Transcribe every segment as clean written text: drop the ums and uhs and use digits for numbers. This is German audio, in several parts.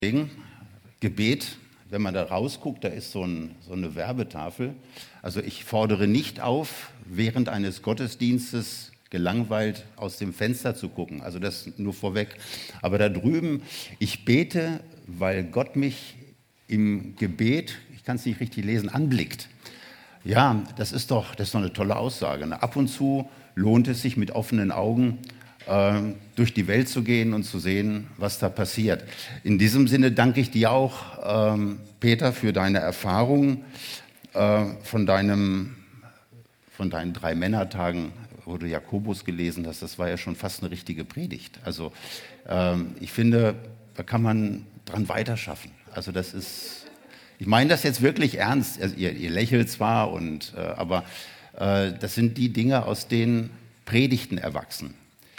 Gebet, wenn man da rausguckt, da ist so eine Werbetafel. Also ich fordere nicht auf, während eines Gottesdienstes gelangweilt aus dem Fenster zu gucken. Also das nur vorweg. Aber da drüben, ich bete, weil Gott mich im Gebet, ich kann es nicht richtig lesen, anblickt. Ja, das ist doch eine tolle Aussage. Ne? Ab und zu lohnt es sich, mit offenen Augen durch die Welt zu gehen und zu sehen, was da passiert. In diesem Sinne danke ich dir auch, Peter, für deine Erfahrung von deinen 3 Männertagen, wo du Jakobus gelesen hast. Das war ja schon fast eine richtige Predigt. Also ich finde, da kann man dran weiterschaffen. Also das ist, ich meine das jetzt wirklich ernst. Also ihr lächelt zwar, aber das sind die Dinge, aus denen Predigten erwachsen.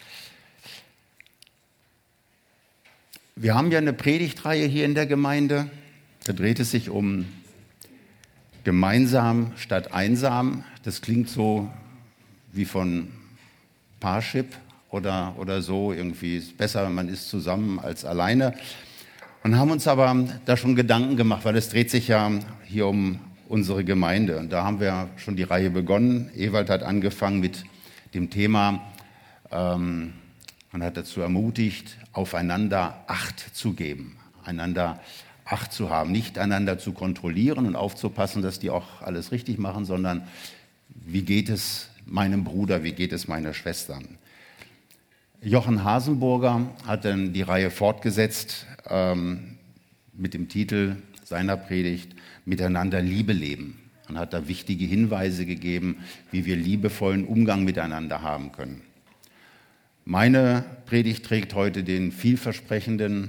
Wir haben ja eine Predigtreihe hier in der Gemeinde. Da dreht es sich um gemeinsam statt einsam. Das klingt so wie von Parship oder so. Irgendwie ist es besser, man ist zusammen als alleine. Und haben uns aber da schon Gedanken gemacht, weil es dreht sich ja hier um unsere Gemeinde. Und da haben wir schon die Reihe begonnen. Ewald hat angefangen mit dem Thema, man hat dazu ermutigt, aufeinander Acht zu geben, einander Acht zu haben, nicht einander zu kontrollieren und aufzupassen, dass die auch alles richtig machen, sondern wie geht es meinem Bruder, wie geht es meiner Schwester. Jochen Hasenburger hat dann die Reihe fortgesetzt mit dem Titel seiner Predigt Miteinander Liebe leben und hat da wichtige Hinweise gegeben, wie wir liebevollen Umgang miteinander haben können. Meine Predigt trägt heute den vielversprechenden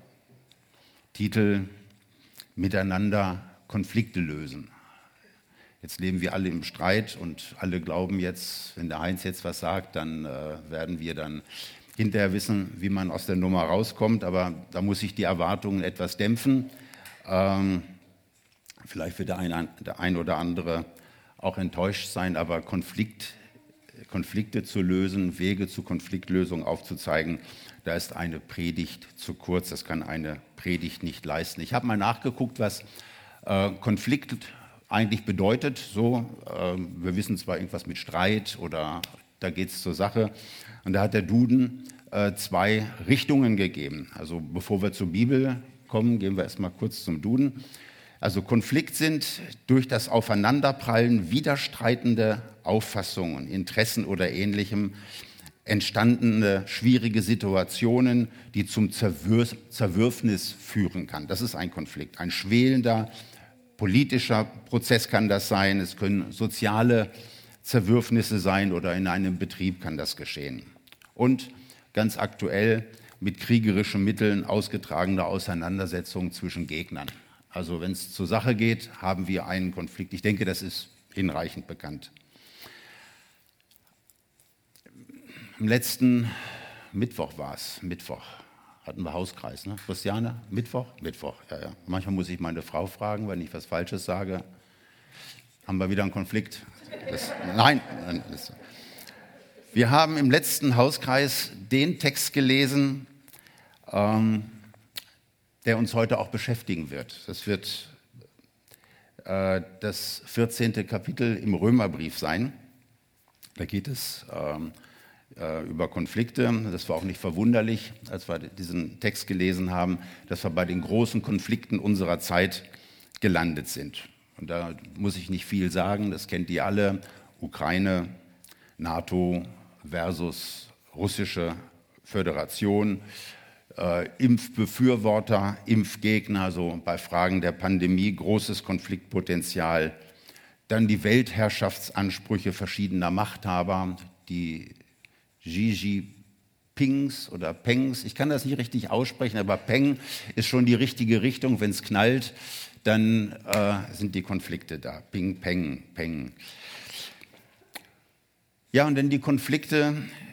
Titel Miteinander Konflikte lösen. Jetzt leben wir alle im Streit und alle glauben jetzt, wenn der Heinz jetzt was sagt, dann werden wir dann hinterher wissen, wie man aus der Nummer rauskommt. Aber da muss ich die Erwartungen etwas dämpfen. Vielleicht wird der ein oder andere auch enttäuscht sein, aber Konflikte zu lösen, Wege zur Konfliktlösung aufzuzeigen, da ist eine Predigt zu kurz, das kann eine Predigt nicht leisten. Ich habe mal nachgeguckt, was Konflikt eigentlich bedeutet. Wir wissen zwar irgendwas mit Streit oder da geht es zur Sache. Und da hat der Duden 2 Richtungen gegeben. Also bevor wir zur Bibel kommen, gehen wir erstmal kurz zum Duden. Also Konflikt sind durch das Aufeinanderprallen widerstreitende Auffassungen, Interessen oder Ähnlichem entstandene schwierige Situationen, die zum Zerwürfnis führen kann. Das ist ein Konflikt. Ein schwelender politischer Prozess kann das sein, es können soziale Zerwürfnisse sein oder in einem Betrieb kann das geschehen. Und ganz aktuell mit kriegerischen Mitteln ausgetragene Auseinandersetzungen zwischen Gegnern. Also wenn es zur Sache geht, haben wir einen Konflikt. Ich denke, das ist hinreichend bekannt. Am letzten Mittwoch hatten wir Hauskreis, ne? Christiane? Mittwoch, ja. Manchmal muss ich meine Frau fragen, wenn ich was Falsches sage. Haben wir wieder einen Konflikt? Nein. Wir haben im letzten Hauskreis den Text gelesen, der uns heute auch beschäftigen wird. Das wird das 14. Kapitel im Römerbrief sein. Da geht es über Konflikte. Das war auch nicht verwunderlich, als wir diesen Text gelesen haben, dass wir bei den großen Konflikten unserer Zeit gelandet sind. Und da muss ich nicht viel sagen, das kennt ihr alle. Ukraine, NATO versus russische Föderation, Impfbefürworter, Impfgegner, so bei Fragen der Pandemie großes Konfliktpotenzial. Dann die Weltherrschaftsansprüche verschiedener Machthaber, die Xi Jinpings oder Pengs, ich kann das nicht richtig aussprechen, aber Peng ist schon die richtige Richtung. Wenn es knallt, dann sind die Konflikte da. Ping, Peng, Peng. Ja, und dann die Konflikte,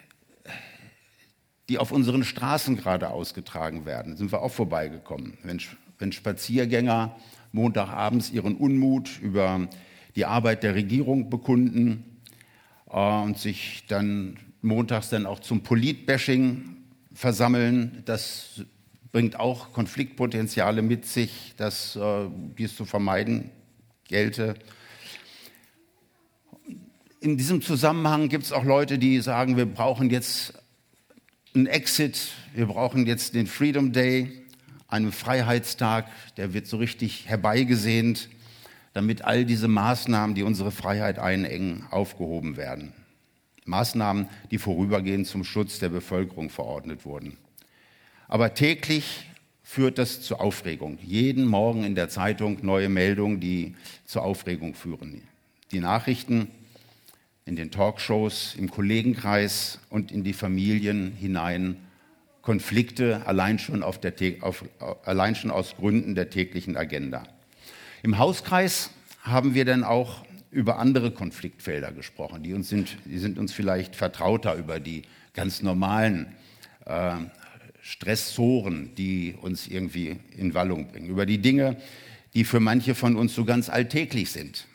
die auf unseren Straßen gerade ausgetragen werden, sind wir auch vorbeigekommen. Wenn Spaziergänger Montagabends ihren Unmut über die Arbeit der Regierung bekunden und sich dann montags dann auch zum Politbashing versammeln, das bringt auch Konfliktpotenziale mit sich, dass dies zu vermeiden gelte. In diesem Zusammenhang gibt es auch Leute, die sagen, wir brauchen jetzt einen Exit, wir brauchen jetzt den Freedom Day, einen Freiheitstag, der wird so richtig herbeigesehnt, damit all diese Maßnahmen, die unsere Freiheit einengen, aufgehoben werden. Maßnahmen, die vorübergehend zum Schutz der Bevölkerung verordnet wurden. Aber täglich führt das zu Aufregung. Jeden Morgen in der Zeitung neue Meldungen, die zur Aufregung führen. Die Nachrichten in den Talkshows, im Kollegenkreis und in die Familien hinein. Konflikte allein schon aus Gründen der täglichen Agenda. Im Hauskreis haben wir dann auch über andere Konfliktfelder gesprochen. Die sind uns vielleicht vertrauter, über die ganz normalen Stressoren, die uns irgendwie in Wallung bringen. Über die Dinge, die für manche von uns so ganz alltäglich sind.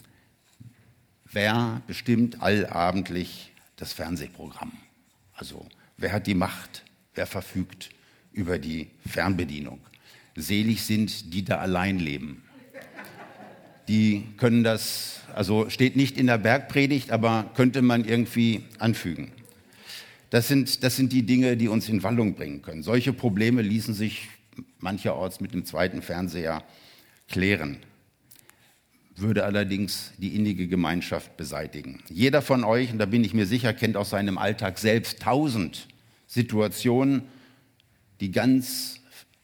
Wer bestimmt allabendlich das Fernsehprogramm? Also wer hat die Macht? Wer verfügt über die Fernbedienung? Selig sind, die da allein leben. Die können das, also steht nicht in der Bergpredigt, aber könnte man irgendwie anfügen. Das sind die Dinge, die uns in Wallung bringen können. Solche Probleme ließen sich mancherorts mit dem zweiten Fernseher klären, würde allerdings die innige Gemeinschaft beseitigen. Jeder von euch, und da bin ich mir sicher, kennt aus seinem Alltag selbst 1000 Situationen, die ganz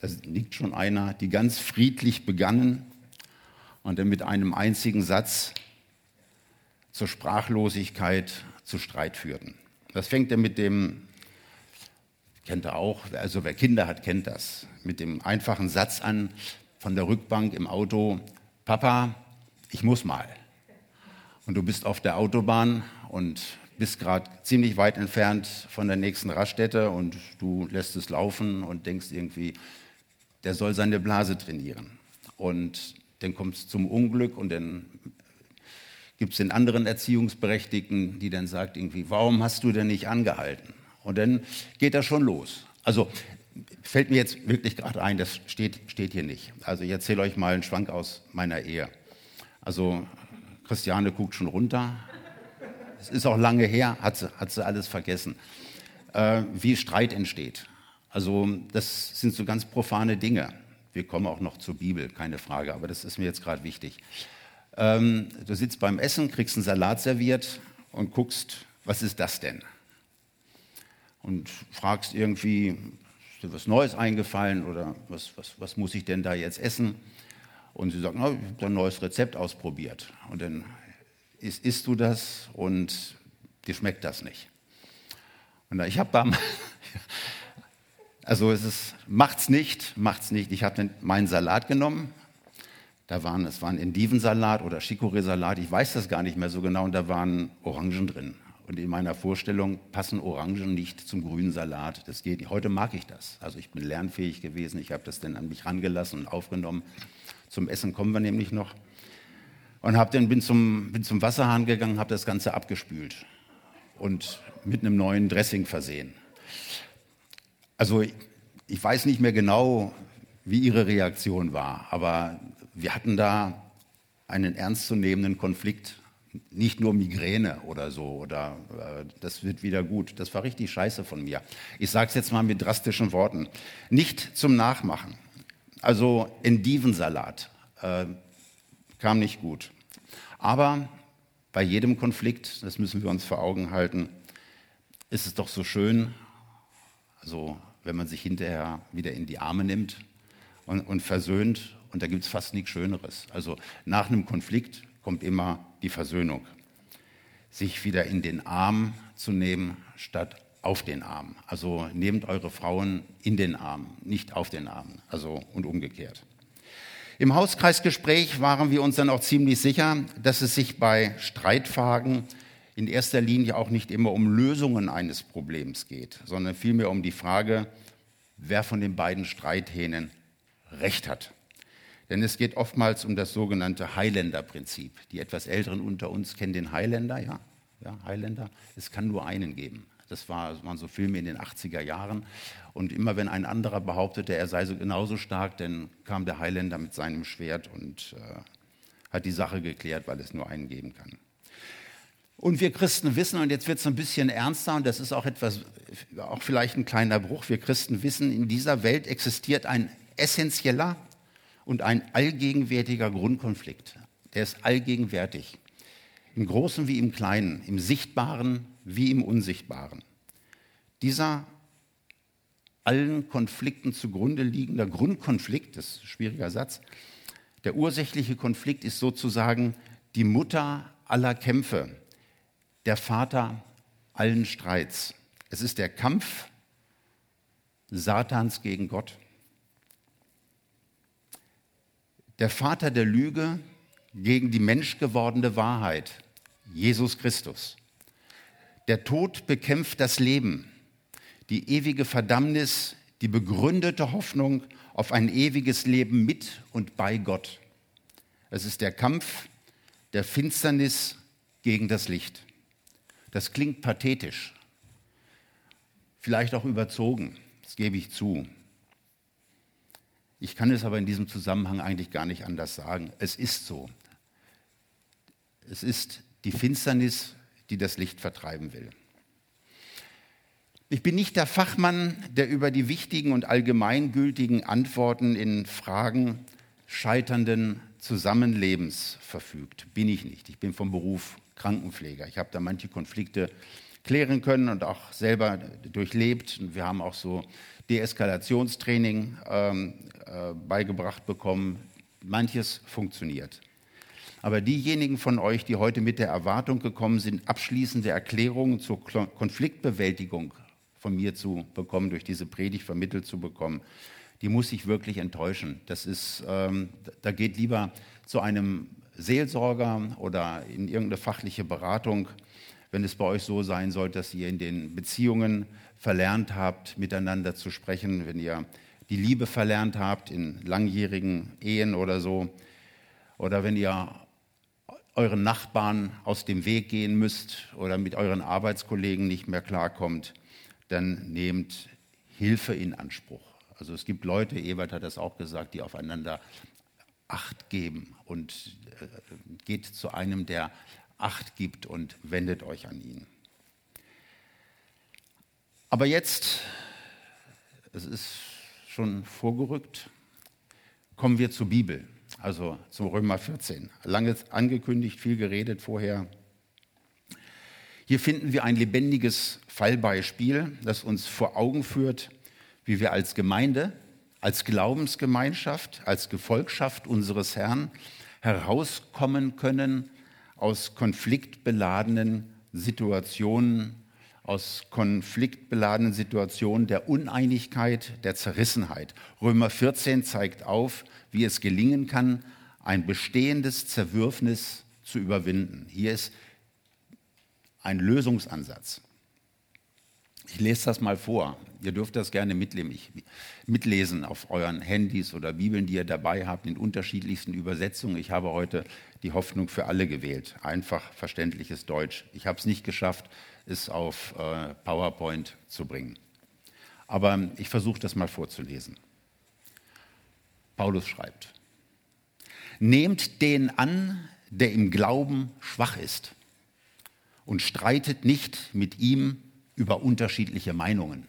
friedlich begannen und dann mit einem einzigen Satz zur Sprachlosigkeit, zu Streit führten. Das fängt ja mit dem, kennt ihr auch, also wer Kinder hat, kennt das, mit dem einfachen Satz an von der Rückbank im Auto: Papa, ich muss mal. Und du bist auf der Autobahn und bist gerade ziemlich weit entfernt von der nächsten Raststätte und du lässt es laufen und denkst irgendwie, der soll seine Blase trainieren. Und dann kommt es zum Unglück und dann gibt es den anderen Erziehungsberechtigten, die dann sagt irgendwie, warum hast du denn nicht angehalten? Und dann geht das schon los. Also fällt mir jetzt wirklich gerade ein, das steht hier nicht. Also ich erzähle euch mal einen Schwank aus meiner Ehe. Also Christiane guckt schon runter. Es ist auch lange her, hat sie alles vergessen. Wie Streit entsteht. Also das sind so ganz profane Dinge. Wir kommen auch noch zur Bibel, keine Frage, aber das ist mir jetzt gerade wichtig. Du sitzt beim Essen, kriegst einen Salat serviert und guckst, was ist das denn? Und fragst irgendwie, ist dir was Neues eingefallen oder was muss ich denn da jetzt essen? Und sie sagt, na, ich habe ein neues Rezept ausprobiert. Und dann isst du das und dir schmeckt das nicht. Und ich habe also macht's nicht. Ich habe meinen Salat genommen. Es war ein Endivensalat oder Chicorée-Salat, ich weiß das gar nicht mehr so genau, und da waren Orangen drin. Und in meiner Vorstellung passen Orangen nicht zum grünen Salat. Das geht nicht. Heute mag ich das. Also ich bin lernfähig gewesen, ich habe das dann an mich rangelassen und aufgenommen. Zum Essen kommen wir nämlich noch. Und bin zum Wasserhahn gegangen, habe das Ganze abgespült und mit einem neuen Dressing versehen. Also ich weiß nicht mehr genau, wie ihre Reaktion war, aber wir hatten da einen ernstzunehmenden Konflikt, nicht nur Migräne oder so, oder das wird wieder gut. Das war richtig scheiße von mir. Ich sage es jetzt mal mit drastischen Worten. Nicht zum Nachmachen. Also Endivensalat kam nicht gut. Aber bei jedem Konflikt, das müssen wir uns vor Augen halten, ist es doch so schön, also wenn man sich hinterher wieder in die Arme nimmt und versöhnt. Und da gibt es fast nichts Schöneres. Also nach einem Konflikt kommt immer die Versöhnung. Sich wieder in den Arm zu nehmen, statt auf den Arm. Also nehmt eure Frauen in den Arm, nicht auf den Arm. Also und umgekehrt. Im Hauskreisgespräch waren wir uns dann auch ziemlich sicher, dass es sich bei Streitfragen in erster Linie auch nicht immer um Lösungen eines Problems geht, sondern vielmehr um die Frage, wer von den beiden Streithähnen Recht hat. Denn es geht oftmals um das sogenannte Highlander-Prinzip. Die etwas Älteren unter uns kennen den Highlander, ja, Highlander. Es kann nur einen geben. Das waren so Filme in den 80er Jahren. Und immer wenn ein anderer behauptete, er sei so genauso stark, dann kam der Highlander mit seinem Schwert und hat die Sache geklärt, weil es nur einen geben kann. Und wir Christen wissen, und jetzt wird es ein bisschen ernster, und das ist auch vielleicht ein kleiner Bruch, wir Christen wissen, in dieser Welt existiert ein essentieller und ein allgegenwärtiger Grundkonflikt. Der ist allgegenwärtig, im Großen wie im Kleinen, im Sichtbaren wie im Unsichtbaren. Dieser allen Konflikten zugrunde liegender Grundkonflikt, das ist ein schwieriger Satz, der ursächliche Konflikt ist sozusagen die Mutter aller Kämpfe, der Vater allen Streits. Es ist der Kampf Satans gegen Gott. Der Vater der Lüge gegen die menschgewordene Wahrheit, Jesus Christus. Der Tod bekämpft das Leben, die ewige Verdammnis, die begründete Hoffnung auf ein ewiges Leben mit und bei Gott. Es ist der Kampf der Finsternis gegen das Licht. Das klingt pathetisch, vielleicht auch überzogen, das gebe ich zu. Ich kann es aber in diesem Zusammenhang eigentlich gar nicht anders sagen. Es ist so. Es ist die Finsternis, die das Licht vertreiben will. Ich bin nicht der Fachmann, der über die wichtigen und allgemeingültigen Antworten in Fragen scheiternden Zusammenlebens verfügt. Bin ich nicht. Ich bin vom Beruf Krankenpfleger. Ich habe da manche Konflikte klären können und auch selber durchlebt. Und wir haben auch so Deeskalationstraining beigebracht bekommen. Manches funktioniert. Aber diejenigen von euch, die heute mit der Erwartung gekommen sind, abschließende Erklärungen zur Konfliktbewältigung von mir zu bekommen, durch diese Predigt vermittelt zu bekommen, die muss ich wirklich enttäuschen. Das ist, da geht lieber zu einem Seelsorger oder in irgendeine fachliche Beratung, wenn es bei euch so sein sollte, dass ihr in den Beziehungen verlernt habt, miteinander zu sprechen, wenn ihr die Liebe verlernt habt in langjährigen Ehen oder so, oder wenn ihr euren Nachbarn aus dem Weg gehen müsst oder mit euren Arbeitskollegen nicht mehr klarkommt, dann nehmt Hilfe in Anspruch. Also es gibt Leute, Ewald hat das auch gesagt, die aufeinander Acht geben und geht zu einem, der Acht gibt und wendet euch an ihn. Aber jetzt, es ist schon vorgerückt, kommen wir zur Bibel, also zum Römer 14. Lange angekündigt, viel geredet vorher. Hier finden wir ein lebendiges Fallbeispiel, das uns vor Augen führt, wie wir als Gemeinde, als Glaubensgemeinschaft, als Gefolgschaft unseres Herrn herauskommen können aus konfliktbeladenen Situationen, der Uneinigkeit, der Zerrissenheit. Römer 14 zeigt auf, wie es gelingen kann, ein bestehendes Zerwürfnis zu überwinden. Hier ist ein Lösungsansatz. Ich lese das mal vor. Ihr dürft das gerne mitlesen auf euren Handys oder Bibeln, die ihr dabei habt, in unterschiedlichsten Übersetzungen. Ich habe heute die Hoffnung für alle gewählt. Einfach verständliches Deutsch. Ich habe es nicht geschafft, es auf PowerPoint zu bringen. Aber ich versuche das mal vorzulesen. Paulus schreibt: Nehmt den an, der im Glauben schwach ist, und streitet nicht mit ihm über unterschiedliche Meinungen.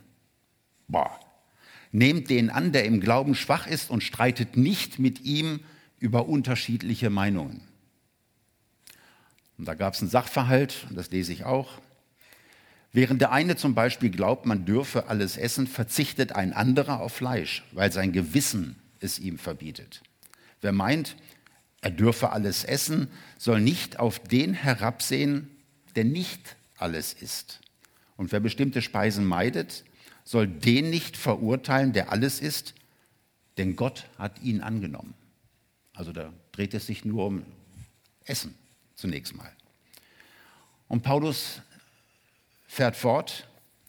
Nehmt den an, der im Glauben schwach ist, und streitet nicht mit ihm über unterschiedliche Meinungen. Und da gab es einen Sachverhalt, und das lese ich auch. Während der eine zum Beispiel glaubt, man dürfe alles essen, verzichtet ein anderer auf Fleisch, weil sein Gewissen es ihm verbietet. Wer meint, er dürfe alles essen, soll nicht auf den herabsehen, der nicht alles isst. Und wer bestimmte Speisen meidet, soll den nicht verurteilen, der alles isst, denn Gott hat ihn angenommen. Also da dreht es sich nur um Essen zunächst mal. Und Paulus fährt fort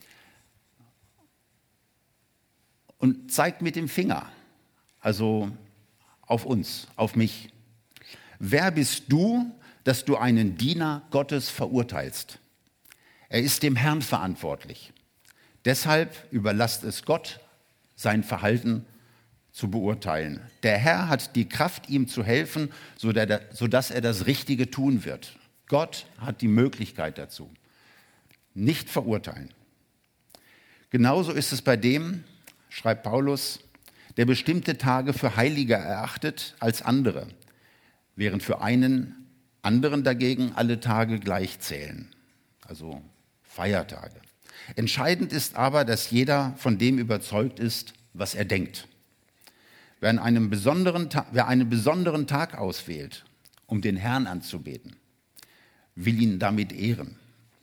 und zeigt mit dem Finger, also auf uns, auf mich. Wer bist du, dass du einen Diener Gottes verurteilst? Er ist dem Herrn verantwortlich. Deshalb überlasst es Gott, sein Verhalten zu beurteilen. Der Herr hat die Kraft, ihm zu helfen, sodass er das Richtige tun wird. Gott hat die Möglichkeit dazu. Nicht verurteilen. Genauso ist es bei dem, schreibt Paulus, der bestimmte Tage für heiliger erachtet als andere, während für einen anderen dagegen alle Tage gleich zählen, also Feiertage. Entscheidend ist aber, dass jeder von dem überzeugt ist, was er denkt. Wer einen besonderen Tag auswählt, um den Herrn anzubeten, will ihn damit ehren.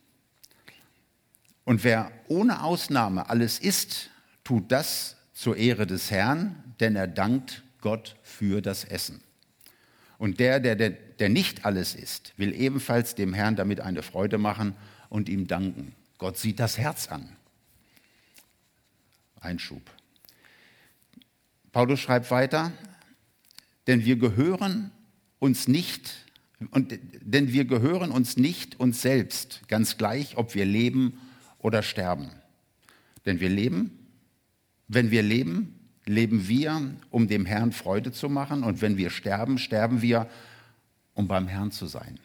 Und wer ohne Ausnahme alles isst, tut das zur Ehre des Herrn, denn er dankt Gott für das Essen. Und der nicht alles isst, will ebenfalls dem Herrn damit eine Freude machen und ihm danken. Gott sieht das Herz an. Einschub. Paulus schreibt weiter, denn wir gehören uns nicht uns selbst, ganz gleich, ob wir leben oder sterben. Denn wenn wir leben, leben wir, um dem Herrn Freude zu machen, und wenn wir sterben, sterben wir, um beim Herrn zu sein.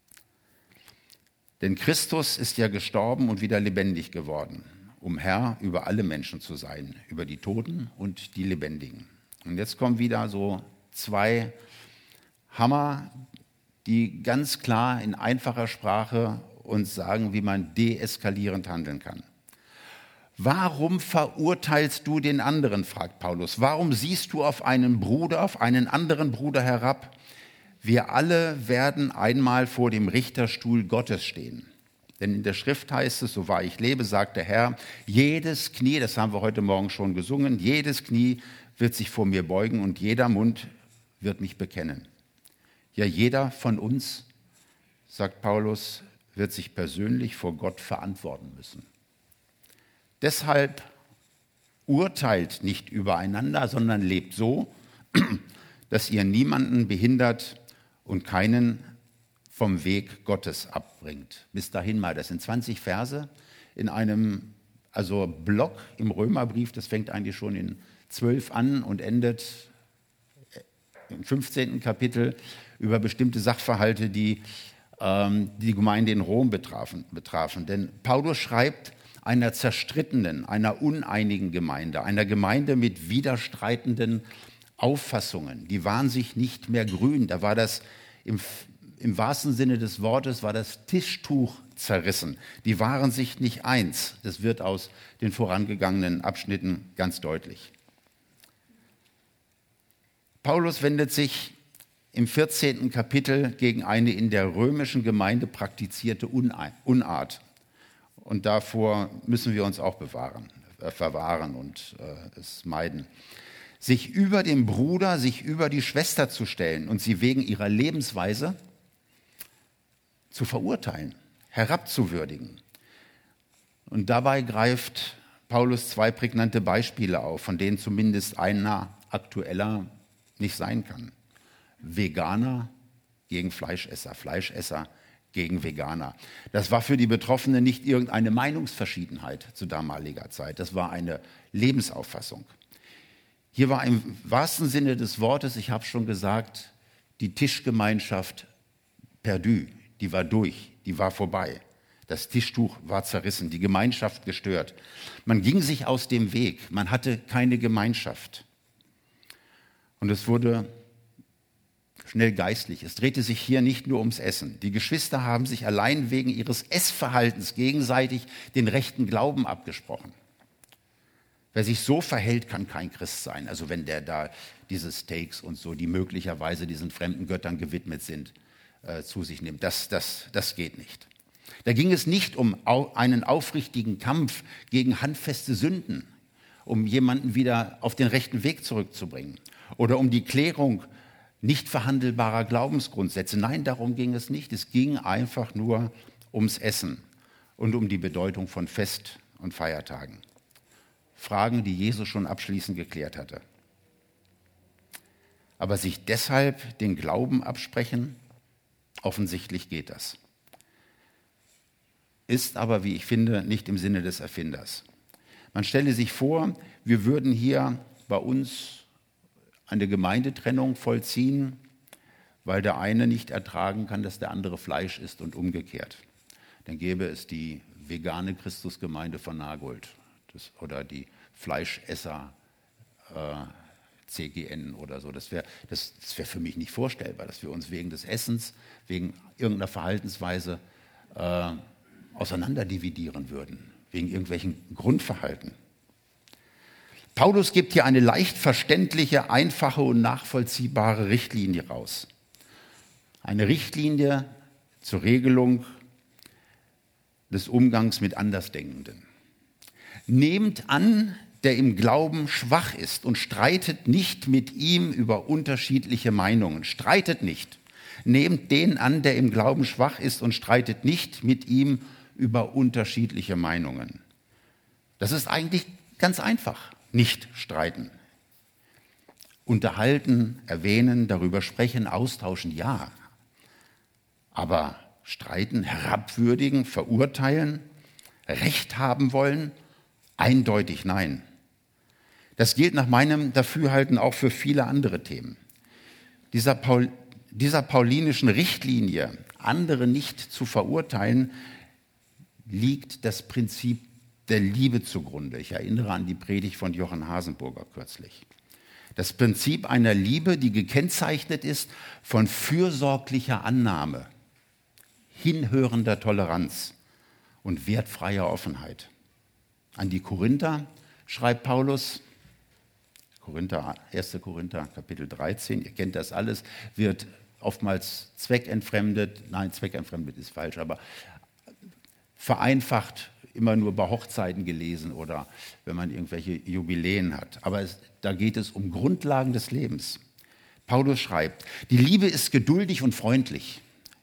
Denn Christus ist ja gestorben und wieder lebendig geworden, um Herr über alle Menschen zu sein, über die Toten und die Lebendigen. Und jetzt kommen wieder so zwei Hammer, die ganz klar in einfacher Sprache uns sagen, wie man deeskalierend handeln kann. Warum verurteilst du den anderen, fragt Paulus. Warum siehst du auf einen anderen Bruder herab? Wir alle werden einmal vor dem Richterstuhl Gottes stehen. Denn in der Schrift heißt es, so wahr ich lebe, sagt der Herr, jedes Knie, das haben wir heute Morgen schon gesungen, jedes Knie wird sich vor mir beugen und jeder Mund wird mich bekennen. Ja, jeder von uns, sagt Paulus, wird sich persönlich vor Gott verantworten müssen. Deshalb urteilt nicht übereinander, sondern lebt so, dass ihr niemanden behindert und keinen vom Weg Gottes abbringt. Bis dahin mal, das sind 20 Verse in einem Block im Römerbrief, das fängt eigentlich schon in 12 an und endet im 15. Kapitel über bestimmte Sachverhalte, die die Gemeinde in Rom betrafen. Denn Paulus schreibt einer zerstrittenen, einer uneinigen Gemeinde, einer Gemeinde mit widerstreitenden Auffassungen. Die waren sich nicht mehr grün. Da war das im wahrsten Sinne des Wortes, war das Tischtuch zerrissen. Die waren sich nicht eins. Das wird aus den vorangegangenen Abschnitten ganz deutlich. Paulus wendet sich im 14. Kapitel gegen eine in der römischen Gemeinde praktizierte Unart. Und davor müssen wir uns auch verwahren und es meiden. Sich über den Bruder, sich über die Schwester zu stellen und sie wegen ihrer Lebensweise zu verurteilen, herabzuwürdigen. Und dabei greift Paulus zwei prägnante Beispiele auf, von denen zumindest einer aktueller nicht sein kann. Veganer gegen Fleischesser, Fleischesser gegen Veganer. Das war für die Betroffenen nicht irgendeine Meinungsverschiedenheit zu damaliger Zeit, das war eine Lebensauffassung. Hier war im wahrsten Sinne des Wortes, ich habe schon gesagt, die Tischgemeinschaft perdu, die war durch, die war vorbei. Das Tischtuch war zerrissen, die Gemeinschaft gestört. Man ging sich aus dem Weg, man hatte keine Gemeinschaft. Und es wurde schnell geistlich. Es drehte sich hier nicht nur ums Essen. Die Geschwister haben sich allein wegen ihres Essverhaltens gegenseitig den rechten Glauben abgesprochen. Wer sich so verhält, kann kein Christ sein. Also wenn der da diese Steaks und so, die möglicherweise diesen fremden Göttern gewidmet sind, zu sich nimmt. Das geht nicht. Da ging es nicht um einen aufrichtigen Kampf gegen handfeste Sünden, um jemanden wieder auf den rechten Weg zurückzubringen oder um die Klärung nicht verhandelbarer Glaubensgrundsätze. Nein, darum ging es nicht. Es ging einfach nur ums Essen und um die Bedeutung von Fest- und Feiertagen. Fragen, die Jesus schon abschließend geklärt hatte. Aber sich deshalb den Glauben absprechen, offensichtlich geht das. ist aber, wie ich finde, nicht im Sinne des Erfinders. Man stelle sich vor, wir würden hier bei uns eine Gemeindetrennung vollziehen, weil der eine nicht ertragen kann, dass der andere Fleisch isst und umgekehrt. Dann gäbe es die vegane Christusgemeinde von Nagold oder die Fleischesser CGN oder so. Das wär für mich nicht vorstellbar, dass wir uns wegen des Essens, wegen irgendeiner Verhaltensweise auseinanderdividieren würden, wegen irgendwelchen Grundverhalten. Paulus gibt hier eine leicht verständliche, einfache und nachvollziehbare Richtlinie raus. Eine Richtlinie zur Regelung des Umgangs mit Andersdenkenden. Nehmt an, der im Glauben schwach ist und streitet nicht mit ihm über unterschiedliche Meinungen. Streitet nicht. Nehmt den an, der im Glauben schwach ist und streitet nicht mit ihm über unterschiedliche Meinungen. Das ist eigentlich ganz einfach. Nicht streiten. Unterhalten, erwähnen, darüber sprechen, austauschen, ja. Aber streiten, herabwürdigen, verurteilen, Recht haben wollen, eindeutig nein. Das gilt nach meinem Dafürhalten auch für viele andere Themen. Dieser paulinischen Richtlinie, andere nicht zu verurteilen, liegt das Prinzip der Liebe zugrunde. Ich erinnere an die Predigt von Jochen Hasenburger kürzlich. Das Prinzip einer Liebe, die gekennzeichnet ist von fürsorglicher Annahme, hinhörender Toleranz und wertfreier Offenheit. An die Korinther schreibt Paulus, 1. Korinther, Kapitel 13, ihr kennt das alles, wird oftmals zweckentfremdet, nein, zweckentfremdet ist falsch, aber vereinfacht immer nur bei Hochzeiten gelesen oder wenn man irgendwelche Jubiläen hat. Aber da geht es um Grundlagen des Lebens. Paulus schreibt, die Liebe ist geduldig und freundlich.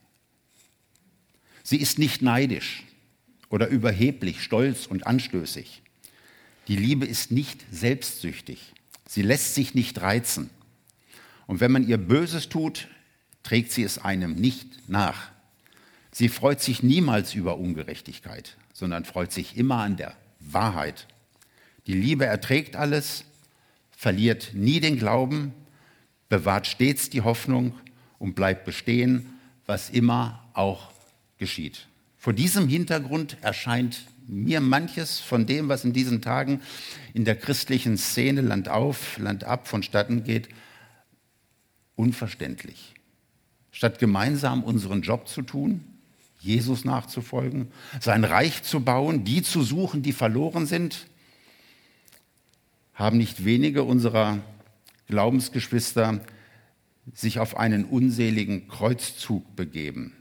Sie ist nicht neidisch oder überheblich, stolz und anstößig. Die Liebe ist nicht selbstsüchtig. Sie lässt sich nicht reizen. Und wenn man ihr Böses tut, trägt sie es einem nicht nach. Sie freut sich niemals über Ungerechtigkeit, sondern freut sich immer an der Wahrheit. Die Liebe erträgt alles, verliert nie den Glauben, bewahrt stets die Hoffnung und bleibt bestehen, was immer auch geschieht. Vor diesem Hintergrund erscheint mir manches von dem, was in diesen Tagen in der christlichen Szene Land auf, Land ab vonstatten geht, unverständlich. Statt gemeinsam unseren Job zu tun, Jesus nachzufolgen, sein Reich zu bauen, die zu suchen, die verloren sind, haben nicht wenige unserer Glaubensgeschwister sich auf einen unseligen Kreuzzug begeben,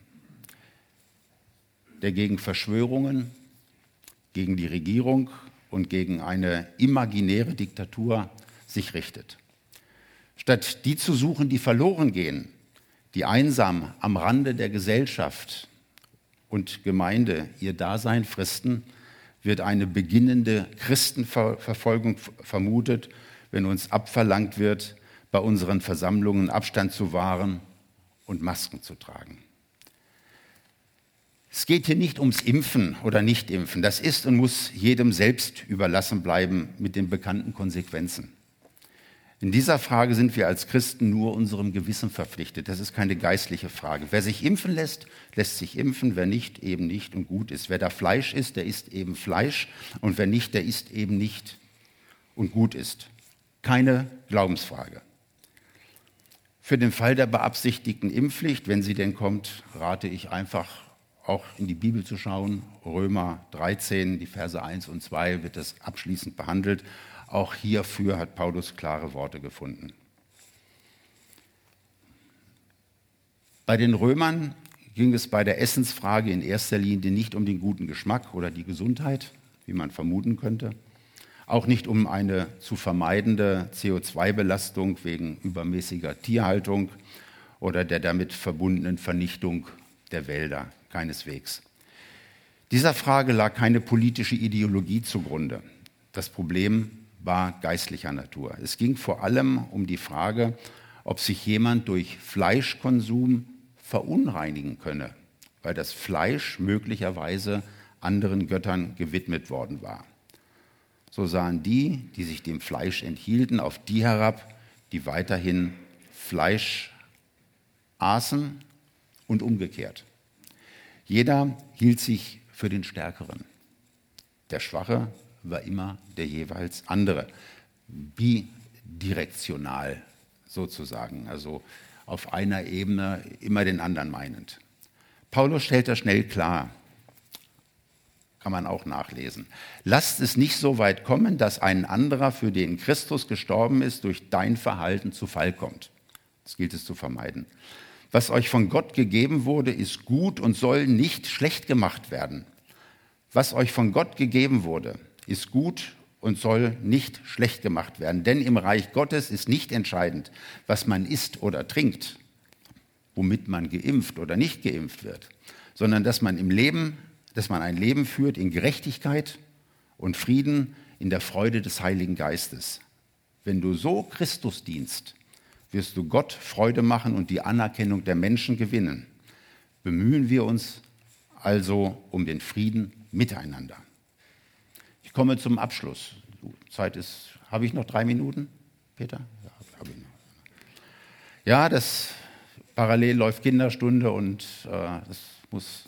der gegen Verschwörungen, gegen die Regierung und gegen eine imaginäre Diktatur sich richtet. Statt die zu suchen, die verloren gehen, die einsam am Rande der Gesellschaft und Gemeinde ihr Dasein fristen, wird eine beginnende Christenverfolgung vermutet, wenn uns abverlangt wird, bei unseren Versammlungen Abstand zu wahren und Masken zu tragen. Es geht hier nicht ums Impfen oder Nicht-Impfen. Das ist und muss jedem selbst überlassen bleiben mit den bekannten Konsequenzen. In dieser Frage sind wir als Christen nur unserem Gewissen verpflichtet. Das ist keine geistliche Frage. Wer sich impfen lässt, lässt sich impfen. Wer nicht, eben nicht und gut ist. Wer da Fleisch isst, der isst eben Fleisch. Und wer nicht, der isst eben nicht und gut ist. Keine Glaubensfrage. Für den Fall der beabsichtigten Impfpflicht, wenn sie denn kommt, rate ich einfach auch in die Bibel zu schauen. Römer 13, die Verse 1 und 2 wird das abschließend behandelt. Auch hierfür hat Paulus klare Worte gefunden. Bei den Römern ging es bei der Essensfrage in erster Linie nicht um den guten Geschmack oder die Gesundheit, wie man vermuten könnte. Auch nicht um eine zu vermeidende CO2-Belastung wegen übermäßiger Tierhaltung oder der damit verbundenen Vernichtung der Wälder. Keineswegs. Dieser Frage lag keine politische Ideologie zugrunde. Das Problem war geistlicher Natur. Es ging vor allem um die Frage, ob sich jemand durch Fleischkonsum verunreinigen könne, weil das Fleisch möglicherweise anderen Göttern gewidmet worden war. So sahen die, die sich dem Fleisch enthielten, auf die herab, die weiterhin Fleisch aßen und umgekehrt. Jeder hielt sich für den Stärkeren. Der Schwache war immer der jeweils andere, bidirektional sozusagen, also auf einer Ebene immer den anderen meinend. Paulus stellt das schnell klar, kann man auch nachlesen. Lasst es nicht so weit kommen, dass ein anderer, für den Christus gestorben ist, durch dein Verhalten zu Fall kommt. Das gilt es zu vermeiden. Was euch von Gott gegeben wurde, ist gut und soll nicht schlecht gemacht werden. Was euch von Gott gegeben wurde, ist gut und soll nicht schlecht gemacht werden. Denn im Reich Gottes ist nicht entscheidend, was man isst oder trinkt, womit man geimpft oder nicht geimpft wird, sondern dass man ein Leben führt in Gerechtigkeit und Frieden in der Freude des Heiligen Geistes. Wenn du so Christus dienst, wirst du Gott Freude machen und die Anerkennung der Menschen gewinnen. Bemühen wir uns also um den Frieden miteinander. Ich komme zum Abschluss. Zeit ist, habe ich noch 3 Minuten, Peter? Ja, habe ich noch. Ja, das parallel läuft Kinderstunde und das muss.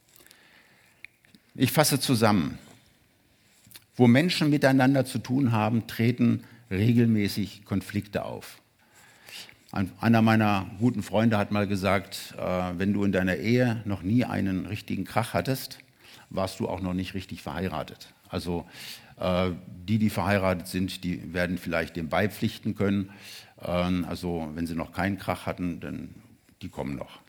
Ich fasse zusammen. Wo Menschen miteinander zu tun haben, treten regelmäßig Konflikte auf. Einer meiner guten Freunde hat mal gesagt, wenn du in deiner Ehe noch nie einen richtigen Krach hattest, warst du auch noch nicht richtig verheiratet. Also die verheiratet sind, die werden vielleicht dem beipflichten können. Also wenn sie noch keinen Krach hatten, dann die kommen noch.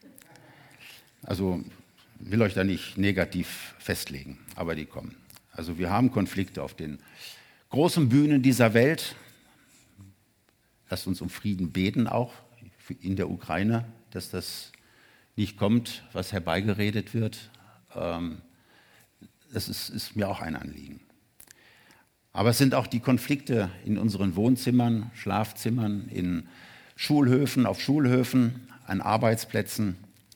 Also will euch da nicht negativ festlegen, aber die kommen. Also wir haben Konflikte auf den großen Bühnen dieser Welt. Lasst uns um Frieden beten, auch in der Ukraine, dass das nicht kommt, was herbeigeredet wird. Das ist mir auch ein Anliegen. Aber es sind auch die Konflikte in unseren Wohnzimmern, Schlafzimmern, in Schulhöfen, auf Schulhöfen, an Arbeitsplätzen.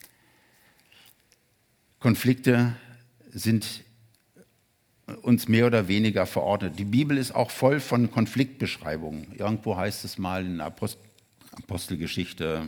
Konflikte sind uns mehr oder weniger verordnet. Die Bibel ist auch voll von Konfliktbeschreibungen. Irgendwo heißt es mal in der Apostelgeschichte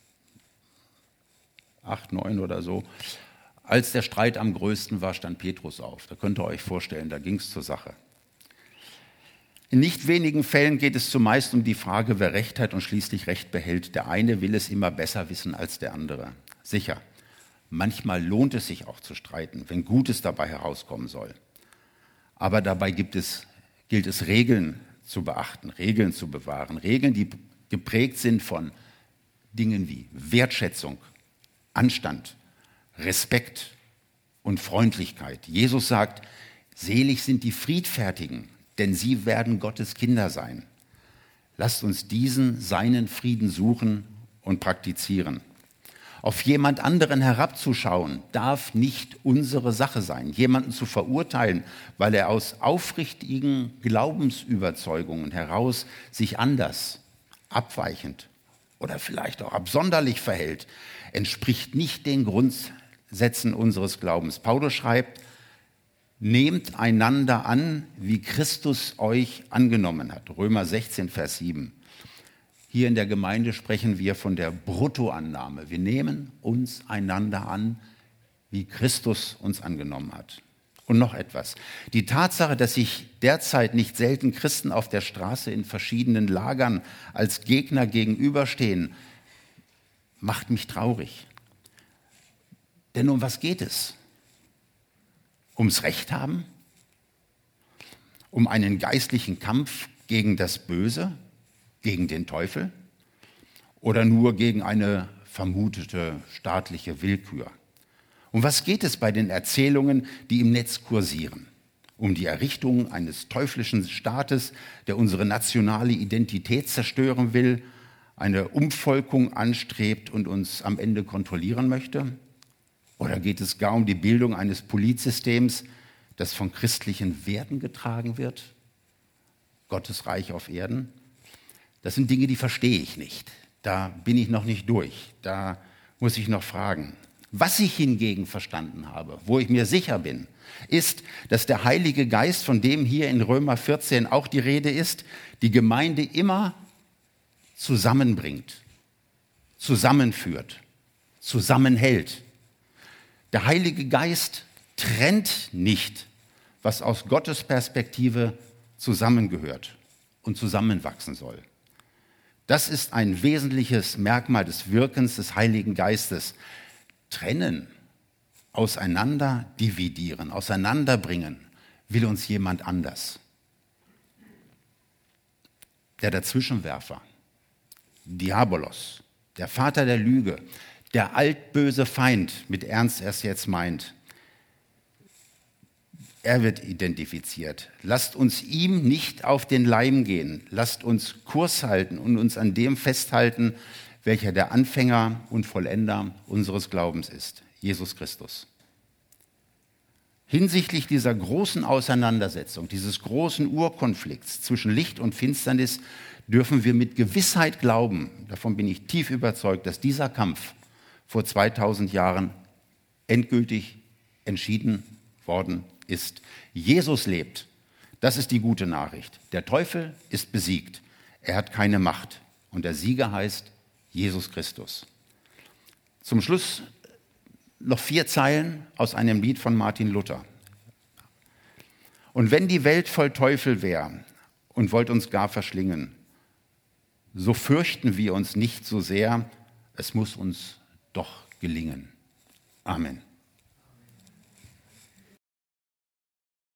8, 9 oder so, als der Streit am größten war, stand Petrus auf. Da könnt ihr euch vorstellen, da ging es zur Sache. In nicht wenigen Fällen geht es zumeist um die Frage, wer Recht hat und schließlich Recht behält. Der eine will es immer besser wissen als der andere. Sicher, manchmal lohnt es sich auch zu streiten, wenn Gutes dabei herauskommen soll. Aber dabei gilt es Regeln zu beachten, Regeln zu bewahren. Regeln, die geprägt sind von Dingen wie Wertschätzung, Anstand, Respekt und Freundlichkeit. Jesus sagt, selig sind die Friedfertigen, denn sie werden Gottes Kinder sein. Lasst uns seinen Frieden suchen und praktizieren. Auf jemand anderen herabzuschauen, darf nicht unsere Sache sein. Jemanden zu verurteilen, weil er aus aufrichtigen Glaubensüberzeugungen heraus sich anders, abweichend oder vielleicht auch absonderlich verhält, entspricht nicht den Grundsätzen unseres Glaubens. Paulus schreibt, nehmt einander an, wie Christus euch angenommen hat. Römer 16, Vers 7. Hier in der Gemeinde sprechen wir von der Bruttoannahme. Wir nehmen uns einander an, wie Christus uns angenommen hat. Und noch etwas. Die Tatsache, dass sich derzeit nicht selten Christen auf der Straße in verschiedenen Lagern als Gegner gegenüberstehen, macht mich traurig. Denn um was geht es? Ums Recht haben? Um einen geistlichen Kampf gegen das Böse? Gegen den Teufel oder nur gegen eine vermutete staatliche Willkür? Um was geht es bei den Erzählungen, die im Netz kursieren? Um die Errichtung eines teuflischen Staates, der unsere nationale Identität zerstören will, eine Umvolkung anstrebt und uns am Ende kontrollieren möchte? Oder geht es gar um die Bildung eines Politsystems, das von christlichen Werten getragen wird? Gottes Reich auf Erden? Das sind Dinge, die verstehe ich nicht. Da bin ich noch nicht durch. Da muss ich noch fragen. Was ich hingegen verstanden habe, wo ich mir sicher bin, ist, dass der Heilige Geist, von dem hier in Römer 14 auch die Rede ist, die Gemeinde immer zusammenbringt, zusammenführt, zusammenhält. Der Heilige Geist trennt nicht, was aus Gottes Perspektive zusammengehört und zusammenwachsen soll. Das ist ein wesentliches Merkmal des Wirkens des Heiligen Geistes. Trennen, auseinander dividieren, auseinanderbringen, will uns jemand anders. Der Dazwischenwerfer, Diabolos, der Vater der Lüge, der altböse Feind, mit Ernst er es jetzt meint, er wird identifiziert. Lasst uns ihm nicht auf den Leim gehen. Lasst uns Kurs halten und uns an dem festhalten, welcher der Anfänger und Vollender unseres Glaubens ist, Jesus Christus. Hinsichtlich dieser großen Auseinandersetzung, dieses großen Urkonflikts zwischen Licht und Finsternis, dürfen wir mit Gewissheit glauben, davon bin ich tief überzeugt, dass dieser Kampf vor 2000 Jahren endgültig entschieden worden ist. Jesus lebt. Das ist die gute Nachricht. Der Teufel ist besiegt. Er hat keine Macht. Und der Sieger heißt Jesus Christus. Zum Schluss noch 4 Zeilen aus einem Lied von Martin Luther. Und wenn die Welt voll Teufel wäre und wollt uns gar verschlingen, so fürchten wir uns nicht so sehr, es muss uns doch gelingen. Amen.